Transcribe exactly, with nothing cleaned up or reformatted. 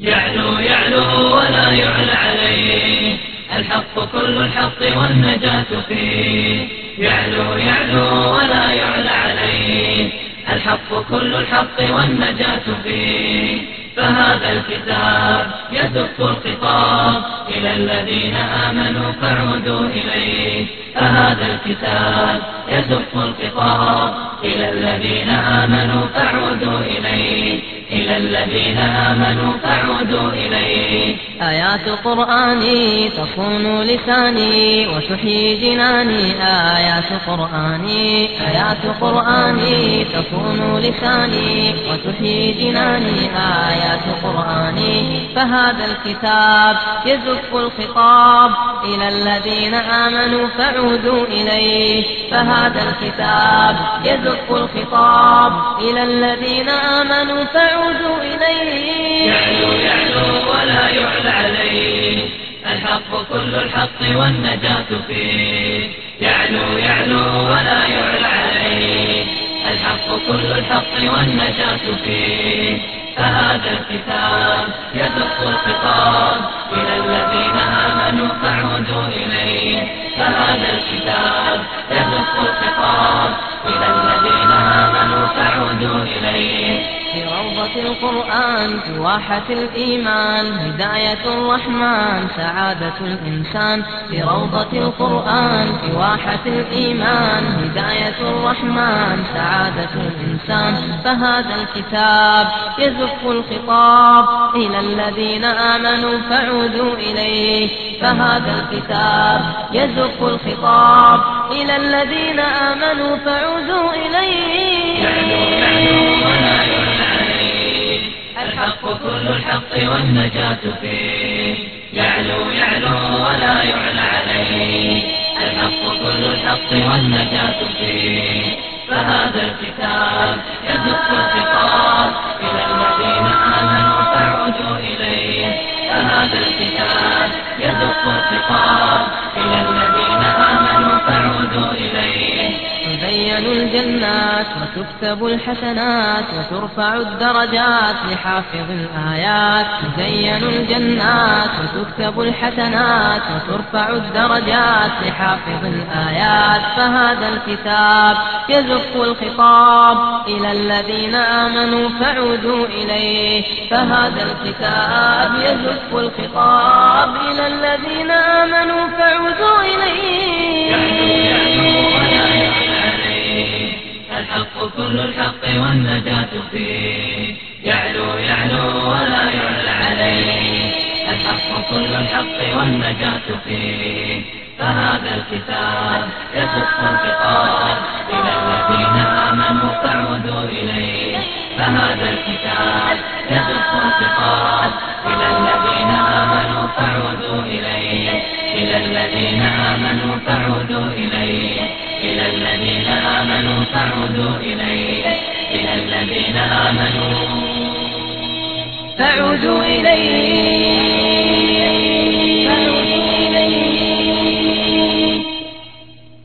يعلو يعلو ولا يعلى عليه، الحق كل الحق والنجاة فيه. يعلو يعلو ولا يعلى عليه، الحق كل الحق والنجاة فيه. فهذا الكتاب يدق الخطاب إلى الذين آمنوا فاعودوا إليه. فهذا الكتاب يدق الخطاب إلى الذين آمنوا فاعودوا إليه، إلى الذين آمنوا فاعودوا إليه. آيات قرآني تصون لساني وتحيي جناني، آيات قرآني آيات قرآني تصون لساني وتحيي جناني، آيات قرآني. فهذا الكتاب يزف الخطاب إلى الذين آمنوا فاعودوا إليه. فهذا الكتاب يزف الخطاب إلى الذين آمنوا فاعودوا إليه. يعلو يعلو ولا يعلى عليه، الحق كل الحق والنجاة فيه. يعلو يعلو ولا يعلى عليه، الحق كل الحق والنجاة فيه. فهذا الكتاب يدق الخطاب إلى الذين آمنوا فاعودوا إليه. فهذا الكتاب يدق الخطاب إلى الذين آمنوا فاعودوا إليه. في روضة القرآن في واحة الإيمان هداية الرحمن سعادة الإنسان. في روضة القرآن في واحة الإيمان هداية الرحمن سعادة الإنسان. فهذا الكتاب يزف الخطاب إلى الذين آمنوا فاعودوا إليه. فهذا الكتاب يزف الخطاب إلى الذين آمنوا فاعودوا إليه. يعلو يعلو ولا يعلى عليه، الحق كل الحق والنجاة فيه. يعلو يعلو ولا يعلى عليه، الحق كل الحق والنجاة فيه. فهذا الكتاب يدق الخطاب إلى الذين آمنوا فاعودوا إليه. فهذا الكتاب يدق الخطاب إلى الذين آمنوا فاعودوا إليه. تزين الجنات وتكتب الحسنات وترفع الدرجات لحافظ الآيات. تزين الجنات وتكتب الحسنات وترفع الدرجات لحافظ الآيات. فهذا الكتاب يزف الخطاب إلى الذين آمنوا فاعودوا إليه. فهذا الكتاب يزف الخطاب إلى الذين آمنوا فاعودوا إليه. الحق كل الحق والنجاة فيه. يعلو يعلو ولا يعلى عليه، الحق كل الحق والنجاة فيه. فهذا الكتاب يزف الخطاب إلى الذين آمنوا فاعودوا إليه. فهذا الكتاب يزف الخطاب إلى الذين آمنوا فاعودوا إليه، إلى الذين آمنوا فاعودوا إليه، إلى الذين آمنوا فاعودوا إليه، إلى الذين آمنوا فاعودوا إليه.